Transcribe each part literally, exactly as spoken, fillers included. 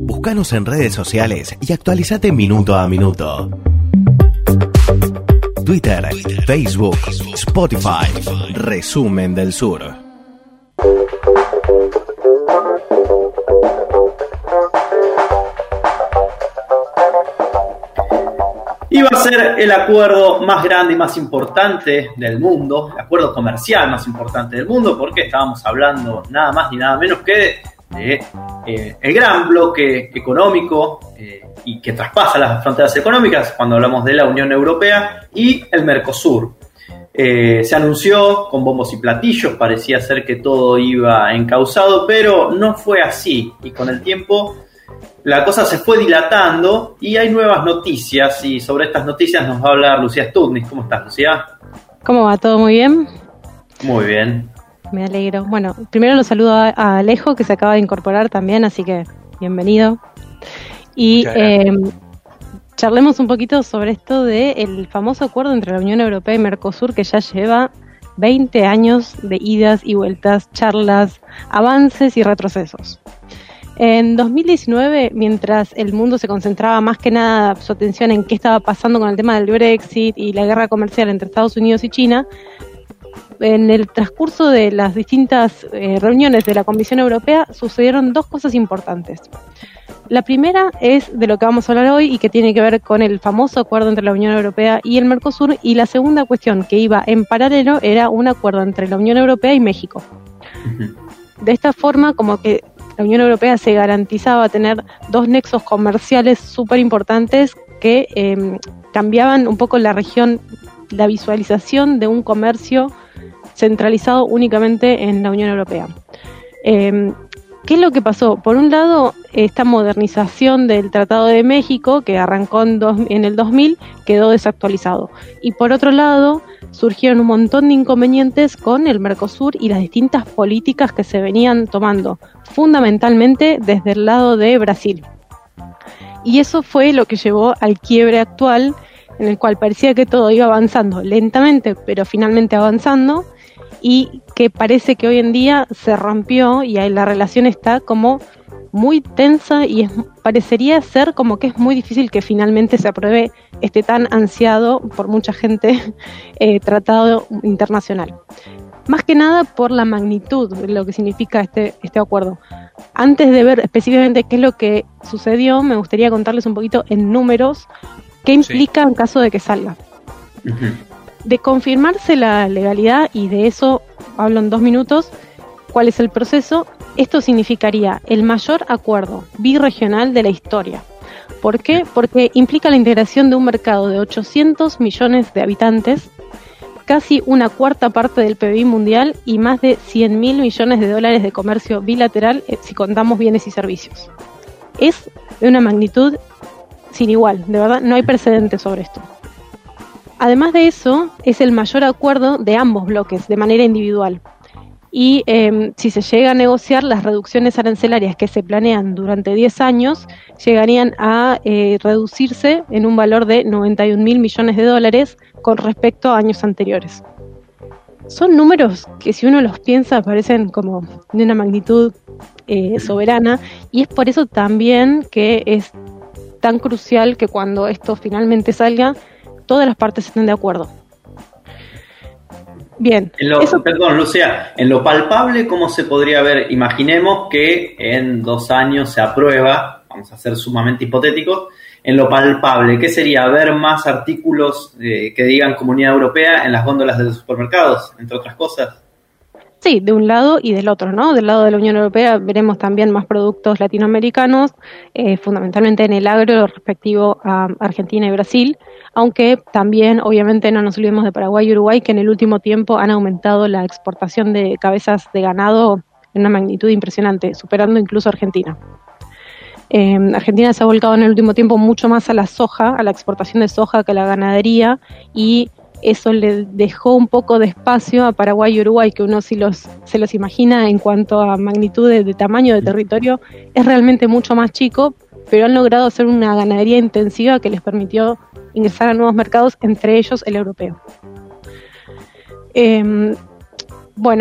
Búscanos en redes sociales y actualizate minuto a minuto. Twitter, Facebook, Spotify, Resumen del Sur. Iba a ser el acuerdo más grande y más importante del mundo, el acuerdo comercial más importante del mundo, porque estábamos hablando nada más ni nada menos que de eh, el gran bloque económico eh, y que traspasa las fronteras económicas cuando hablamos de la Unión Europea y el Mercosur. Eh, se anunció con bombos y platillos, parecía ser que todo iba encauzado, pero no fue así, y con el tiempo la cosa se fue dilatando y hay nuevas noticias, y sobre estas noticias nos va a hablar Lucía Stutnis. ¿Cómo estás, Lucía? ¿Cómo va? ¿Todo muy bien? Muy bien. Me alegro. Bueno, primero lo saludo a, a Alejo, que se acaba de incorporar también, así que bienvenido. Y eh, charlemos un poquito sobre esto del famoso acuerdo entre la Unión Europea y Mercosur, que ya lleva veinte años de idas y vueltas, charlas, avances y retrocesos. En dos mil diecinueve, mientras el mundo se concentraba más que nada su atención en qué estaba pasando con el tema del Brexit y la guerra comercial entre Estados Unidos y China, en el transcurso de las distintas eh, reuniones de la Comisión Europea sucedieron dos cosas importantes. La primera es de lo que vamos a hablar hoy y que tiene que ver con el famoso acuerdo entre la Unión Europea y el Mercosur, y la segunda cuestión que iba en paralelo era un acuerdo entre la Unión Europea y México. Uh-huh. De esta forma, como que la Unión Europea se garantizaba tener dos nexos comerciales súper importantes que eh, cambiaban un poco la región, la visualización de un comercio centralizado únicamente en la Unión Europea. Eh, ¿Qué es lo que pasó? Por un lado, esta modernización del Tratado de México, que arrancó en, dos, en el dos mil, quedó desactualizado. Y por otro lado, surgieron un montón de inconvenientes con el Mercosur y las distintas políticas que se venían tomando, fundamentalmente desde el lado de Brasil. Y eso fue lo que llevó al quiebre actual, en el cual parecía que todo iba avanzando lentamente, pero finalmente avanzando, y que parece que hoy en día se rompió y ahí la relación está como muy tensa y es, parecería ser como que es muy difícil que finalmente se apruebe este tan ansiado por mucha gente eh, tratado internacional. Más que nada por la magnitud de lo que significa este, este acuerdo. Antes de ver específicamente qué es lo que sucedió, me gustaría contarles un poquito en números qué implica sí. en caso de que salga. Uh-huh. De confirmarse la legalidad, y de eso hablo en dos minutos, cuál es el proceso, esto significaría el mayor acuerdo birregional de la historia. ¿Por qué? Porque implica la integración de un mercado de ochocientos millones de habitantes, casi una cuarta parte del P B I mundial y más de cien mil millones de dólares de comercio bilateral eh, si contamos bienes y servicios. Es de una magnitud sin igual, de verdad, no hay precedentes sobre esto. Además de eso, es el mayor acuerdo de ambos bloques, de manera individual. Y eh, si se llega a negociar, las reducciones arancelarias que se planean durante diez años llegarían a eh, reducirse en un valor de noventa y un mil millones de dólares con respecto a años anteriores. Son números que, si uno los piensa, parecen como de una magnitud eh, soberana, y es por eso también que es tan crucial que cuando esto finalmente salga, todas las partes estén de acuerdo. Bien. En lo, eso... Perdón, Lucía, en lo palpable, ¿cómo se podría ver? Imaginemos que en dos años se aprueba, vamos a ser sumamente hipotéticos, en lo palpable, ¿qué sería? Ver más artículos eh, que digan Comunidad Europea en las góndolas de los supermercados, entre otras cosas. Sí, de un lado y del otro, ¿no? Del lado de la Unión Europea veremos también más productos latinoamericanos, eh, fundamentalmente en el agro respectivo a Argentina y Brasil, aunque también, obviamente, no nos olvidemos de Paraguay y Uruguay, que en el último tiempo han aumentado la exportación de cabezas de ganado en una magnitud impresionante, superando incluso a Argentina. Eh, Argentina se ha volcado en el último tiempo mucho más a la soja, a la exportación de soja que a la ganadería, y eso le dejó un poco de espacio a Paraguay y Uruguay, que uno si los, se los imagina en cuanto a magnitud de, de tamaño de territorio, es realmente mucho más chico, pero han logrado hacer una ganadería intensiva que les permitió ingresar a nuevos mercados, entre ellos el europeo. Eh, bueno,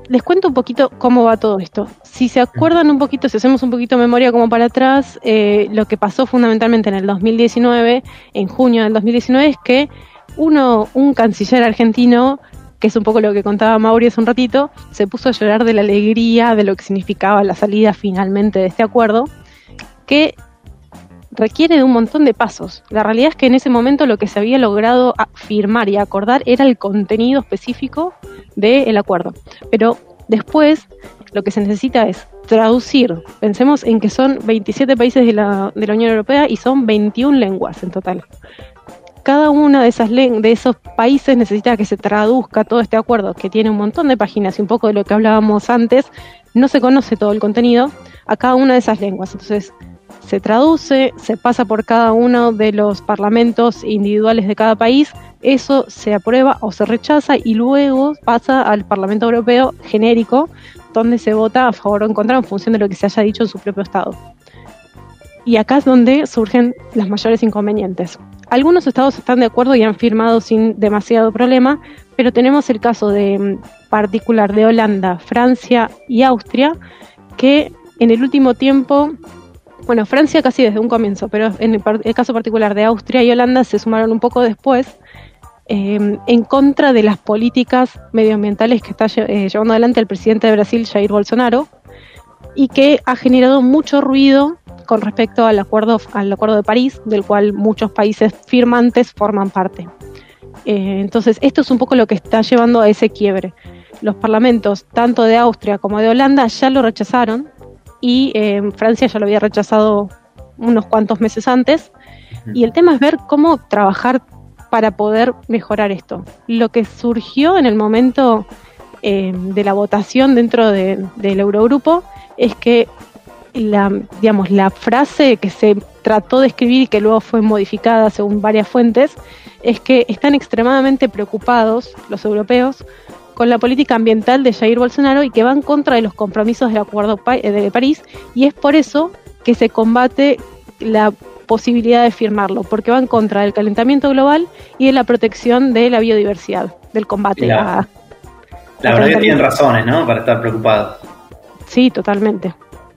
les cuento un poquito cómo va todo esto. Si se acuerdan un poquito, si hacemos un poquito de memoria como para atrás, eh, lo que pasó fundamentalmente en el dos mil diecinueve, en junio del dos mil diecinueve, es que uno, un canciller argentino, que es un poco lo que contaba Mauri hace un ratito, se puso a llorar de la alegría de lo que significaba la salida finalmente de este acuerdo, que requiere de un montón de pasos. La realidad es que en ese momento lo que se había logrado firmar y acordar era el contenido específico del acuerdo. Pero después lo que se necesita es traducir. Pensemos en que son veintisiete países de la, de la Unión Europea y son veintiuna lenguas en total. Cada una de esas de esos países necesita que se traduzca todo este acuerdo, que tiene un montón de páginas y un poco de lo que hablábamos antes. No se conoce todo el contenido a cada una de esas lenguas. Entonces se traduce, se pasa por cada uno de los parlamentos individuales de cada país, eso se aprueba o se rechaza y luego pasa al Parlamento Europeo genérico, donde se vota a favor o en contra en función de lo que se haya dicho en su propio estado. Y acá es donde surgen los mayores inconvenientes. Algunos estados están de acuerdo y han firmado sin demasiado problema, pero tenemos el caso de particular de Holanda, Francia y Austria, que en el último tiempo... Bueno, Francia casi desde un comienzo, pero en el, par- el caso particular de Austria y Holanda se sumaron un poco después eh, en contra de las políticas medioambientales que está eh, llevando adelante el presidente de Brasil, Jair Bolsonaro, y que ha generado mucho ruido con respecto al acuerdo, al acuerdo de París, del cual muchos países firmantes forman parte. Eh, entonces, esto es un poco lo que está llevando a ese quiebre. Los parlamentos, tanto de Austria como de Holanda, ya lo rechazaron, y eh, Francia ya lo había rechazado unos cuantos meses antes, y el tema es ver cómo trabajar para poder mejorar esto. Lo que surgió en el momento eh, de la votación dentro de, del Eurogrupo es que la, digamos, la frase que se trató de escribir y que luego fue modificada según varias fuentes, es que están extremadamente preocupados los europeos con la política ambiental de Jair Bolsonaro y que van contra de los compromisos del Acuerdo de París, y es por eso que se combate la posibilidad de firmarlo, porque va en contra del calentamiento global y de la protección de la biodiversidad, del combate la, a... La verdad que tienen razones, ¿no?, para estar preocupados. Sí, totalmente.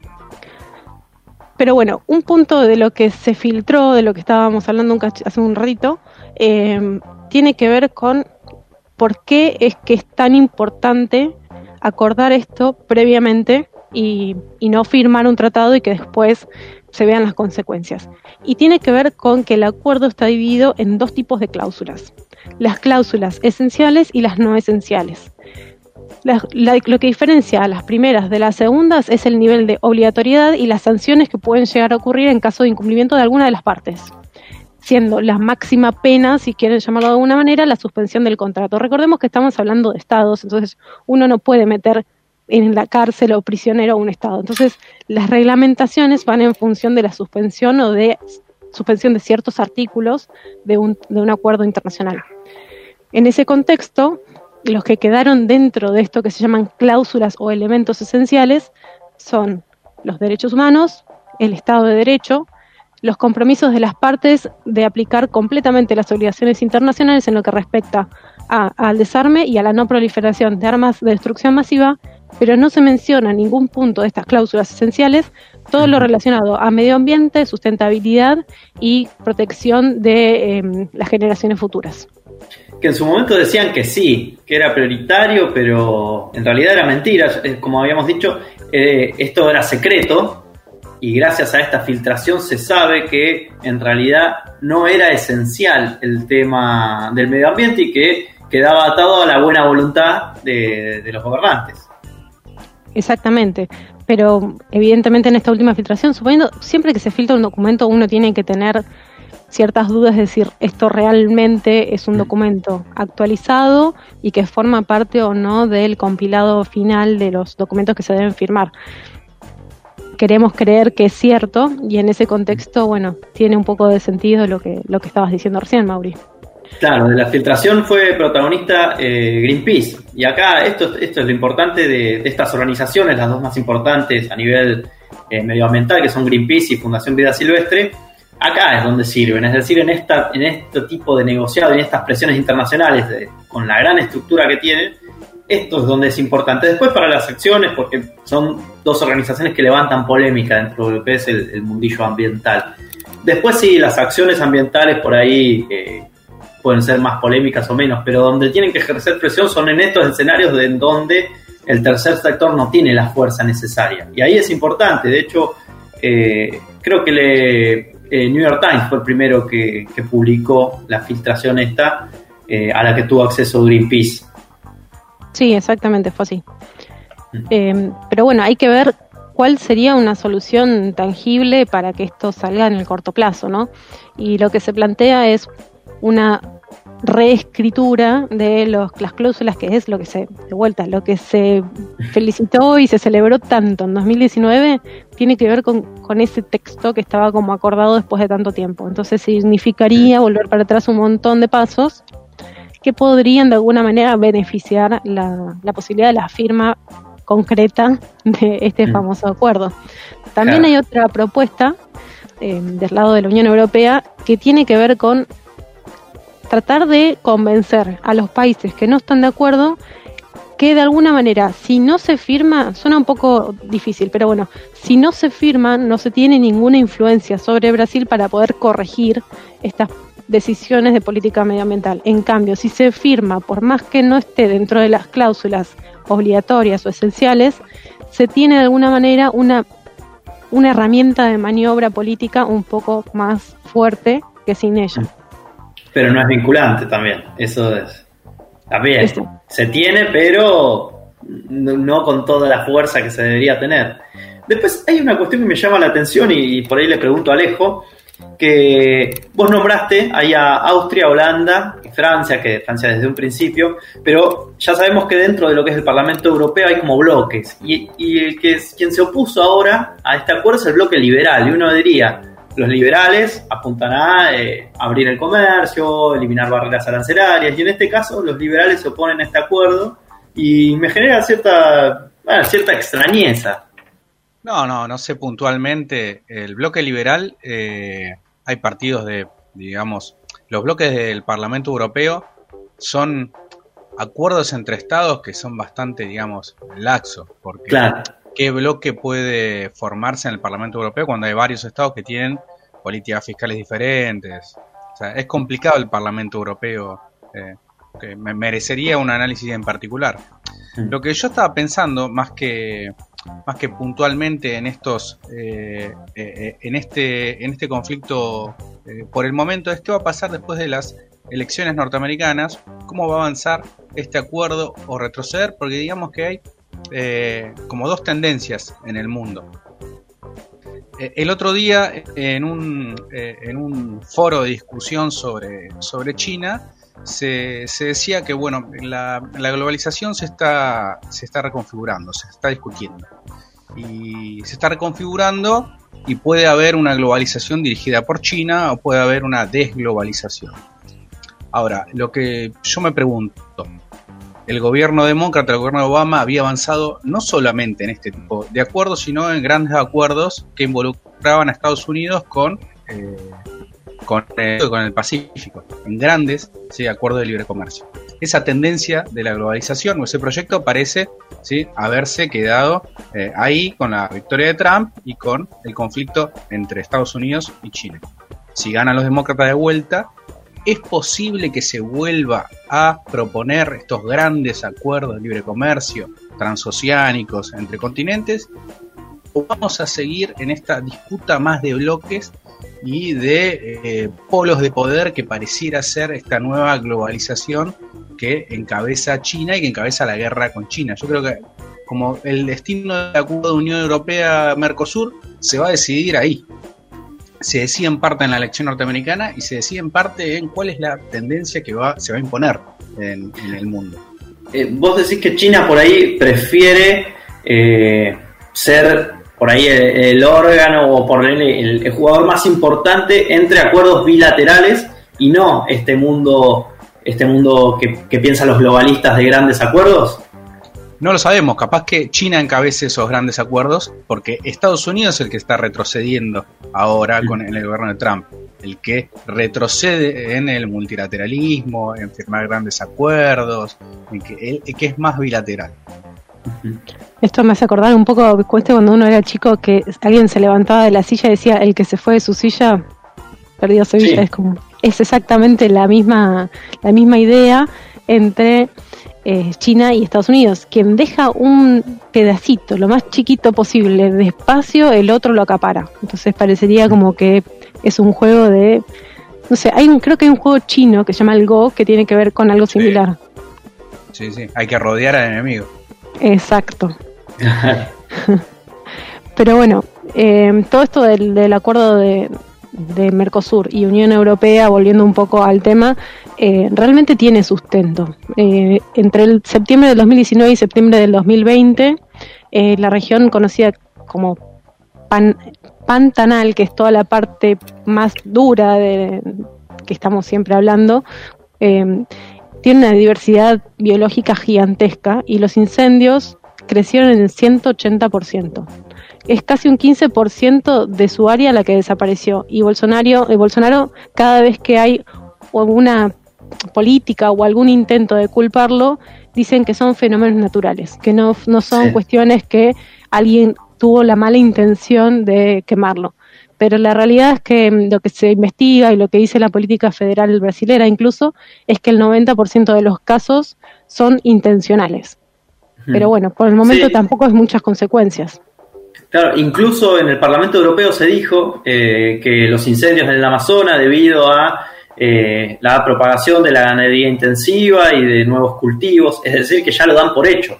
Pero bueno, un punto de lo que se filtró, de lo que estábamos hablando un cach- hace un ratito, eh, tiene que ver con por qué es que es tan importante acordar esto previamente y, y no firmar un tratado y que después se vean las consecuencias. Y tiene que ver con que el acuerdo está dividido en dos tipos de cláusulas: las cláusulas esenciales y las no esenciales. La, la, lo que diferencia a las primeras de las segundas es el nivel de obligatoriedad y las sanciones que pueden llegar a ocurrir en caso de incumplimiento de alguna de las partes, siendo la máxima pena, si quieren llamarlo de alguna manera, la suspensión del contrato. Recordemos que estamos hablando de estados, entonces uno no puede meter en la cárcel o prisionero a un estado. Entonces las reglamentaciones van en función de la suspensión o de suspensión de ciertos artículos de un, de un acuerdo internacional. En ese contexto, los que quedaron dentro de esto que se llaman cláusulas o elementos esenciales son los derechos humanos, el Estado de Derecho, los compromisos de las partes de aplicar completamente las obligaciones internacionales en lo que respecta a, al desarme y a la no proliferación de armas de destrucción masiva, pero no se menciona en ningún punto de estas cláusulas esenciales todo lo relacionado a medio ambiente, sustentabilidad y protección de eh, las generaciones futuras. Que en su momento decían que sí, que era prioritario, pero en realidad era mentira. Como habíamos dicho, eh, esto era secreto, y gracias a esta filtración se sabe que en realidad no era esencial el tema del medio ambiente y que quedaba atado a la buena voluntad de, de los gobernantes. Exactamente, pero evidentemente en esta última filtración, suponiendo, siempre que se filtra un documento uno tiene que tener ciertas dudas, es decir, esto realmente es un documento actualizado y que forma parte o no del compilado final de los documentos que se deben firmar. Queremos creer que es cierto, y en ese contexto, bueno, tiene un poco de sentido lo que lo que estabas diciendo recién, Mauri. Claro, de la filtración fue protagonista eh, Greenpeace, y acá esto, esto es lo importante de, de estas organizaciones, las dos más importantes a nivel eh, medioambiental, que son Greenpeace y Fundación Vida Silvestre. Acá es donde sirven, es decir, en esta en este tipo de negociado, en estas presiones internacionales de, con la gran estructura que tienen, esto es donde es importante. Después para las acciones, porque son dos organizaciones que levantan polémica dentro de lo que es el, el mundillo ambiental. Después sí, las acciones ambientales por ahí eh, pueden ser más polémicas o menos, pero donde tienen que ejercer presión son en estos escenarios de, en donde el tercer sector no tiene la fuerza necesaria. Y ahí es importante. De hecho, eh, creo que le, eh, New York Times fue el primero que, que publicó la filtración esta, eh, a la que tuvo acceso Greenpeace. Sí, exactamente, fue así. Eh, pero bueno, hay que ver cuál sería una solución tangible para que esto salga en el corto plazo, ¿no? Y lo que se plantea es una reescritura de los, las cláusulas, que es lo que se, de vuelta, lo que se felicitó y se celebró tanto en dos mil diecinueve, tiene que ver con, con ese texto que estaba como acordado después de tanto tiempo. Entonces significaría volver para atrás un montón de pasos que podrían de alguna manera beneficiar la, la posibilidad de la firma concreta de este famoso acuerdo. También claro. Hay otra propuesta eh, del lado de la Unión Europea que tiene que ver con tratar de convencer a los países que no están de acuerdo que de alguna manera, si no se firma, suena un poco difícil, pero bueno, si no se firma, no se tiene ninguna influencia sobre Brasil para poder corregir estas decisiones de política medioambiental. En cambio, si se firma, por más que no esté dentro de las cláusulas obligatorias o esenciales, se tiene de alguna manera una, una herramienta de maniobra política un poco más fuerte que sin ella. Pero no es vinculante también, eso es. También Eso. se tiene, pero no con toda la fuerza que se debería tener. Después hay una cuestión que me llama la atención y por ahí le pregunto a Alejo, que vos nombraste ahí a Austria, Holanda y Francia, que Francia desde un principio, pero ya sabemos que dentro de lo que es el Parlamento Europeo hay como bloques, y, y el que es, quien se opuso ahora a este acuerdo es el bloque liberal, y uno diría, los liberales apuntan a eh, abrir el comercio, eliminar barreras arancelarias, y en este caso los liberales se oponen a este acuerdo, y me genera cierta, bueno, cierta extrañeza. No, no, no sé puntualmente. El bloque liberal, eh, hay partidos de, digamos, los bloques del Parlamento Europeo son acuerdos entre estados que son bastante, digamos, laxos, porque claro. ¿Qué bloque puede formarse en el Parlamento Europeo cuando hay varios estados que tienen políticas fiscales diferentes? O sea, es complicado el Parlamento Europeo, eh, que me merecería un análisis en particular. Mm. Lo que yo estaba pensando, más que más que puntualmente en estos eh, eh, en este en este conflicto eh, por el momento, es qué va a pasar después de las elecciones norteamericanas, cómo va a avanzar este acuerdo o retroceder, porque digamos que hay eh, como dos tendencias en el mundo. Eh, el otro día en un eh, en un foro de discusión sobre sobre China Se, se decía que bueno, la, la globalización se está, se está reconfigurando, se está discutiendo. Y se está reconfigurando y puede haber una globalización dirigida por China o puede haber una desglobalización. Ahora, lo que yo me pregunto, el gobierno demócrata, el gobierno de Obama había avanzado no solamente en este tipo de acuerdos, sino en grandes acuerdos que involucraban a Estados Unidos con... Eh, Con el, con el Pacífico, en grandes ¿sí? acuerdos de libre comercio. Esa tendencia de la globalización o ese proyecto parece ¿sí? haberse quedado eh, ahí con la victoria de Trump y con el conflicto entre Estados Unidos y China. Si ganan los demócratas de vuelta, ¿es posible que se vuelva a proponer estos grandes acuerdos de libre comercio transoceánicos entre continentes? ¿O vamos a seguir en esta disputa más de bloques y de eh, polos de poder que pareciera ser esta nueva globalización que encabeza China y que encabeza la guerra con China? Yo creo que como el destino del acuerdo de Unión Europea-Mercosur se va a decidir ahí. Se decide en parte en la elección norteamericana y se decide en parte en cuál es la tendencia que va, se va a imponer en, en el mundo. Eh, vos decís que China por ahí prefiere eh, ser... por ahí el, el órgano o por el, el, el jugador más importante entre acuerdos bilaterales y no este mundo este mundo que, que piensan los globalistas de grandes acuerdos. No lo sabemos, capaz que China encabece esos grandes acuerdos porque Estados Unidos es el que está retrocediendo ahora con el gobierno de Trump. el que retrocede en el multilateralismo, en firmar grandes acuerdos, en que, el, el que es más bilateral. Esto me hace acordar un poco, cuesta cuando uno era chico, que alguien se levantaba de la silla y decía, el que se fue de su silla perdió Sevilla. Sí. Es como, es exactamente la misma, la misma idea entre eh, China y Estados Unidos. Quien deja un pedacito, lo más chiquito posible, de espacio, el otro lo acapara. Entonces parecería como que es un juego de, no sé, hay un, creo que hay un juego chino que se llama el Go, que tiene que ver con algo similar. Sí, sí, hay que rodear al enemigo. Exacto. Pero bueno, eh, todo esto del, del acuerdo de, de Mercosur y Unión Europea, volviendo un poco al tema, eh, realmente tiene sustento. Eh, entre el septiembre del dos mil diecinueve y septiembre del dos mil veinte, eh, la región conocida como Pan, Pantanal, que es toda la parte más dura de que estamos siempre hablando, eh, tiene una diversidad biológica gigantesca y los incendios crecieron en el ciento ochenta por ciento. Es casi un quince por ciento de su área la que desapareció. Y Bolsonaro, eh, Bolsonaro cada vez que hay alguna política o algún intento de culparlo, dicen que son fenómenos naturales, que no, no son sí. cuestiones que alguien tuvo la mala intención de quemarlo. Pero la realidad es que lo que se investiga y lo que dice la política federal brasilera incluso es que el noventa por ciento de los casos son intencionales. Hmm. Pero bueno, por el momento sí. tampoco hay muchas consecuencias. Claro, incluso en el Parlamento Europeo se dijo eh, que los incendios en el Amazonas, debido a eh, la propagación de la ganadería intensiva y de nuevos cultivos, es decir, que ya lo dan por hecho.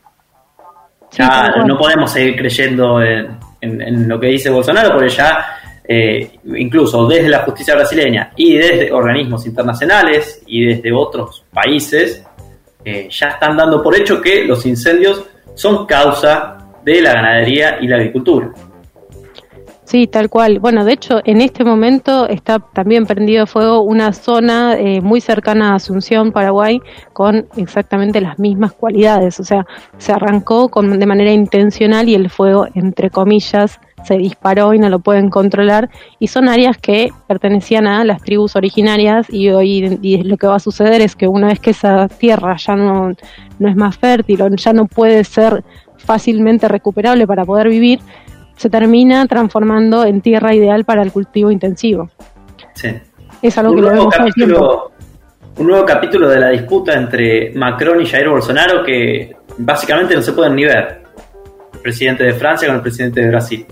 Ya sí, no podemos seguir creyendo en, en, en lo que dice Bolsonaro, porque ya eh, incluso desde la justicia brasileña y desde organismos internacionales y desde otros países eh, ya están dando por hecho que los incendios son causa de la ganadería y la agricultura. Sí, tal cual. Bueno, de hecho, en este momento está también prendido fuego una zona eh, muy cercana a Asunción, Paraguay, con exactamente las mismas cualidades. O sea, se arrancó con, de manera intencional y el fuego, entre comillas, se disparó y no lo pueden controlar. Y son áreas que pertenecían a las tribus originarias y hoy y lo que va a suceder es que una vez que esa tierra ya no, no es más fértil o ya no puede ser fácilmente recuperable para poder vivir, se termina transformando en tierra ideal para el cultivo intensivo. Sí. Es algo un que lo vemos todo el tiempo. Un nuevo capítulo de la disputa entre Macron y Jair Bolsonaro que básicamente no se pueden ni ver. El presidente de Francia con el presidente de Brasil.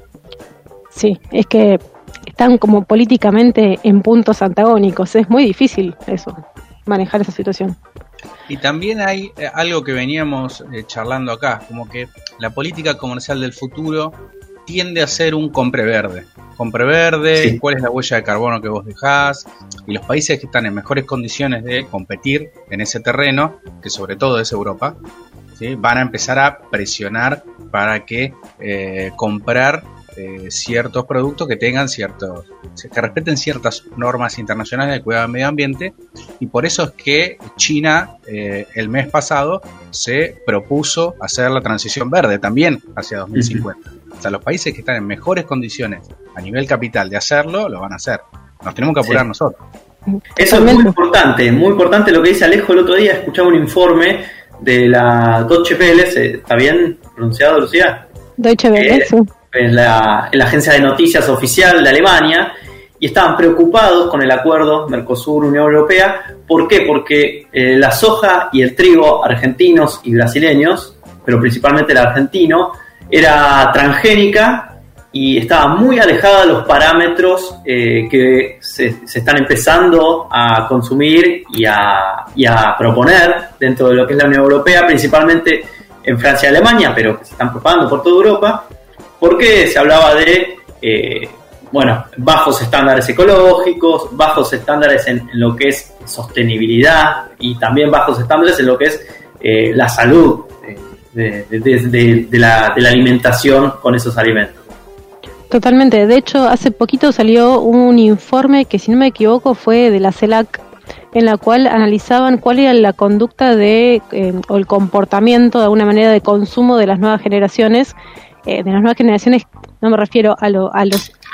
Sí, es que están como políticamente en puntos antagónicos. Es muy difícil eso, manejar esa situación. Y también hay eh, algo que veníamos eh, charlando acá, como que la política comercial del futuro tiende a ser un compre verde. Compre verde, sí. ¿Cuál es la huella de carbono que vos dejás? Y los países que están en mejores condiciones de competir en ese terreno, que sobre todo es Europa, ¿sí? Van a empezar a presionar para que eh, comprar eh, ciertos productos que tengan ciertos, que respeten ciertas normas internacionales de cuidado del medio ambiente, y por eso es que China eh, el mes pasado se propuso hacer la transición verde también hacia dos mil cincuenta. Uh-huh. O sea, los países que están en mejores condiciones a nivel capital de hacerlo, lo van a hacer. Nos tenemos que apurar sí. nosotros. Eso es muy importante, muy importante lo que dice Alejo. El otro día escuchaba un informe de la Deutsche Welle, ¿está bien pronunciado, Lucía? Deutsche Welle, eh, sí. En la, en la agencia de noticias oficial de Alemania, y estaban preocupados con el acuerdo Mercosur-Unión Europea. ¿Por qué? Porque eh, la soja y el trigo argentinos y brasileños, pero principalmente el argentino, era transgénica y estaba muy alejada de los parámetros eh, que se, se están empezando a consumir y a, y a proponer dentro de lo que es la Unión Europea, principalmente en Francia y Alemania, pero que se están propagando por toda Europa, porque se hablaba de eh, bueno, bajos estándares ecológicos, bajos estándares en, en lo que es sostenibilidad y también bajos estándares en lo que es eh, la salud de, de, de, de, de, la, de la alimentación con esos alimentos. Totalmente. De hecho, hace poquito salió un informe que, si no me equivoco, fue de la CELAC, en la cual analizaban cuál era la conducta de eh, o el comportamiento de alguna manera de consumo de las nuevas generaciones. Eh, de las nuevas generaciones no me refiero a, lo, a los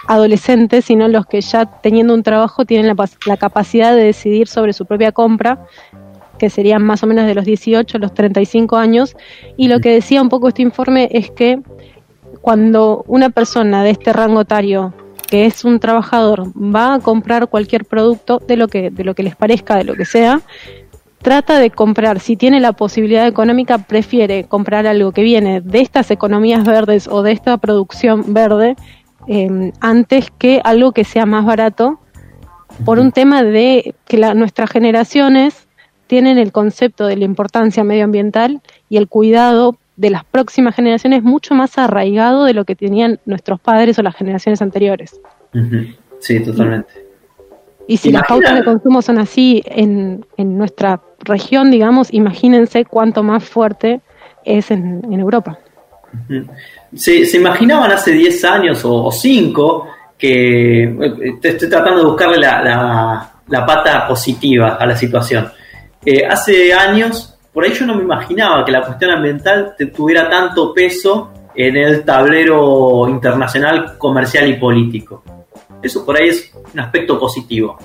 adolescentes, sino los que ya teniendo un trabajo tienen la, la capacidad de decidir sobre su propia compra, que serían más o menos de los dieciocho a los treinta y cinco años. Y lo que decía un poco este informe es que cuando una persona de este rango etario, que es un trabajador, va a comprar cualquier producto de lo que, de lo que les parezca, de lo que sea, trata de comprar, si tiene la posibilidad económica, prefiere comprar algo que viene de estas economías verdes o de esta producción verde, eh, antes que algo que sea más barato, por un tema de que la, nuestras generaciones tienen el concepto de la importancia medioambiental y el cuidado de las próximas generaciones mucho más arraigado de lo que tenían nuestros padres o las generaciones anteriores. Uh-huh. Sí, totalmente. Y, y si Imagina... las pautas de consumo son así en, en nuestra región, digamos, imagínense cuánto más fuerte es en, en Europa. Uh-huh. ¿Se, ¿Se imaginaban hace diez años o cinco que... Te estoy tratando de buscarle la, la, la pata positiva a la situación. Eh, hace años... Por ahí yo no me imaginaba que la cuestión ambiental tuviera tanto peso en el tablero internacional, comercial y político. Eso por ahí es un aspecto positivo.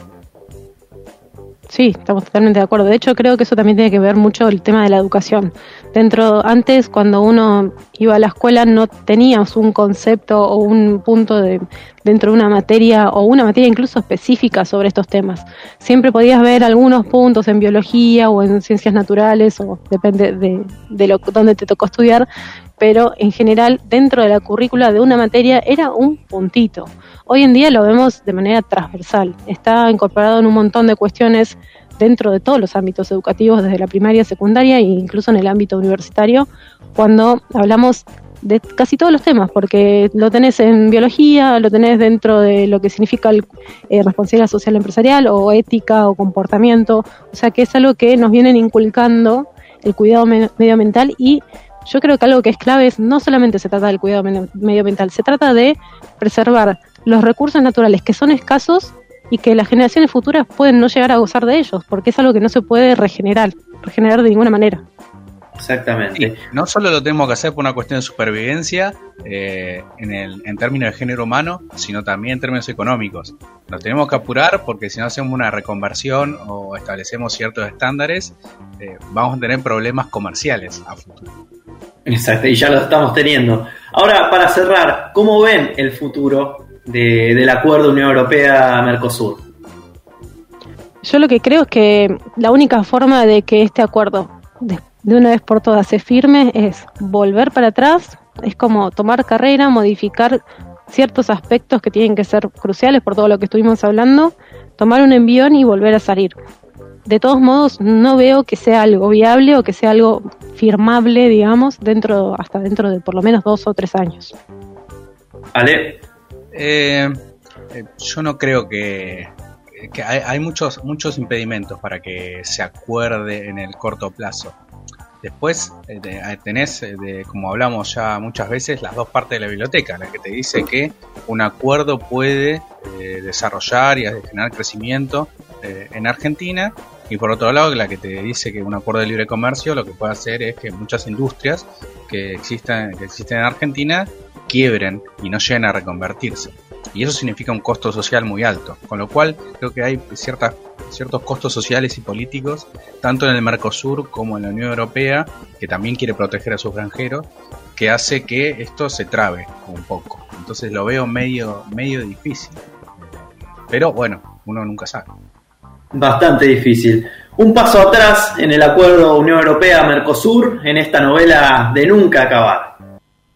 Sí, estamos totalmente de acuerdo. De hecho, creo que eso también tiene que ver mucho el tema de la educación. Dentro, antes, cuando uno iba a la escuela, no tenías un concepto o un punto de dentro de una materia o una materia incluso específica sobre estos temas. Siempre podías ver algunos puntos en biología o en ciencias naturales, o depende de, de lo donde te tocó estudiar, pero en general dentro de la currícula de una materia era un puntito. Hoy en día lo vemos de manera transversal. Está incorporado en un montón de cuestiones dentro de todos los ámbitos educativos, desde la primaria, secundaria e incluso en el ámbito universitario, cuando hablamos de casi todos los temas, porque lo tenés en biología, lo tenés dentro de lo que significa el, eh, responsabilidad social empresarial o ética o comportamiento, o sea que es algo que nos vienen inculcando el cuidado me- medioambiental. Y yo creo que algo que es clave es no solamente se trata del cuidado me- medioambiental, se trata de preservar los recursos naturales que son escasos y que las generaciones futuras pueden no llegar a gozar de ellos, porque es algo que no se puede regenerar, regenerar de ninguna manera. Exactamente. Sí, no solo lo tenemos que hacer por una cuestión de supervivencia eh, en, el, en términos de género humano, sino también en términos económicos. Nos tenemos que apurar porque si no hacemos una reconversión o establecemos ciertos estándares, eh, vamos a tener problemas comerciales a futuro. Exacto, y ya lo estamos teniendo. Ahora, para cerrar, ¿cómo ven el futuro de, del acuerdo Unión Europea-Mercosur? Yo lo que creo es que la única forma de que este acuerdo de, de una vez por todas se firme es volver para atrás, es como tomar carrera, modificar ciertos aspectos que tienen que ser cruciales por todo lo que estuvimos hablando, tomar un envión y volver a salir. De todos modos, no veo que sea algo viable o que sea algo firmable, digamos, dentro hasta dentro de por lo menos dos o tres años. Ale. Eh, eh, yo no creo que, que hay, hay muchos muchos impedimentos para que se acuerde en el corto plazo. Después eh, de, tenés, eh, de, como hablamos ya muchas veces, las dos partes de la biblioteca, la que te dice que un acuerdo puede eh, desarrollar y generar crecimiento eh, en Argentina, y por otro lado la que te dice que un acuerdo de libre comercio lo que puede hacer es que muchas industrias que existan, que existen en Argentina quiebren y no lleguen a reconvertirse. Y eso significa un costo social muy alto, con lo cual creo que hay ciertas, ciertos costos sociales y políticos, tanto en el Mercosur como en la Unión Europea, que también quiere proteger a sus granjeros, que hace que esto se trabe un poco. Entonces lo veo medio, medio difícil. Pero bueno, uno nunca sabe. Bastante difícil. Un paso atrás en el acuerdo Unión Europea-Mercosur en esta novela de nunca acabar.